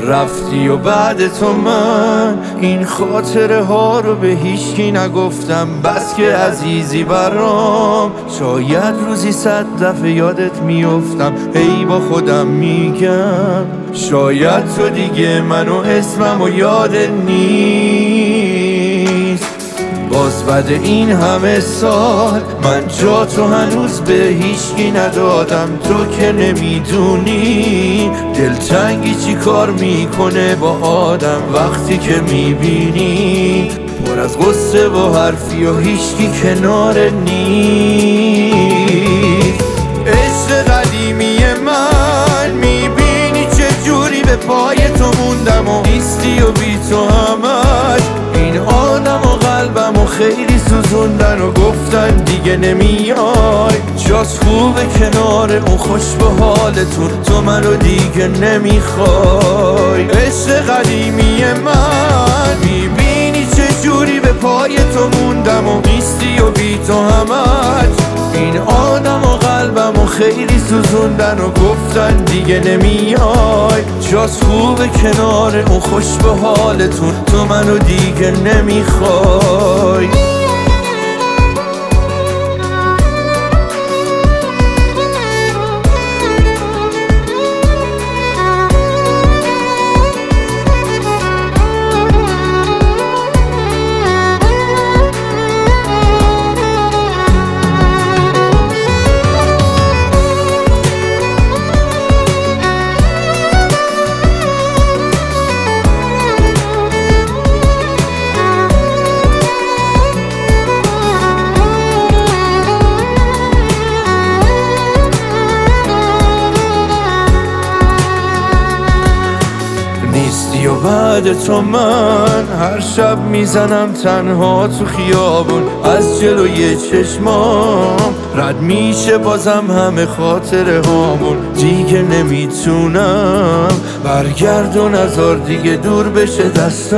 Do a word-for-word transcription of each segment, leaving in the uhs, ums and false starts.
رفتی و بعد تو من این خاطره ها رو به هیچکی نگفتم. بس که عزیزی برام، شاید روزی صد دفعه یادت میافتم. هی با خودم میگم شاید تو دیگه منو اسمم و یادت نیست. باز بعد این همه سال من جا تو هنوز به هیچکی ندادم. تو که نمیدونی دلتنگی چی کار میکنه با آدم وقتی که میبینی پر از غصه و حرفی و هیچکی کنار نیست. عشق قدیمی من میبینی چه جوری به پای تو موندم و نیستی و بی تو همش این آدم و قلبم و خیلی سوزوندن و گفتن دیگه نمیای. جاست خوبه کنار اون خوش به حالتون، تو منو دیگه نمیخوای. عشق قدیمی من میبینی چه جوری به پای تو موندم و نیستی و بی تو همش این آدم و قلبم و خیلی سوزوندن و گفتن دیگه نمیای. جاست خوبه کنار اون خوش به حالتون، تو منو دیگه نمیخوای. نیستی و بعد تو من هر شب میزنم تنها تو خیابون. از جلوی چشمام رد میشه بازم همه خاطره هامون. دیگه نمیتونم برگردون نذار دیگه دور بشه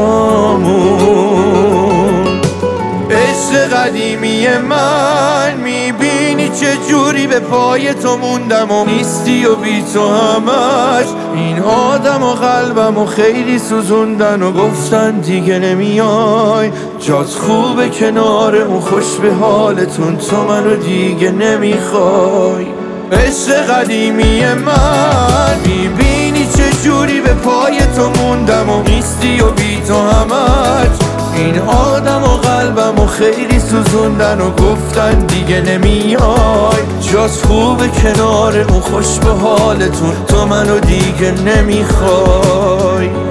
دستامون. عشق قدیمی من میبینی چه جوری به پای تو موندم و نیستی و بی تو همش این آدم و قلبم و خیلی سوزوندن و گفتن دیگه نمیای. جات خوبه کنار اون خوش به حالتون، تو منو دیگه nemiخوای. عشق قدیمی من میبینی چه جوری به پای تو موندم و نیستی و بی تو همش این آدم و قلبم و خیلی سوزوندن و گفتن دیگه نمیای. جاست خوبه کنار اون خوش به حالتون، تو منو دیگه نمیخوای.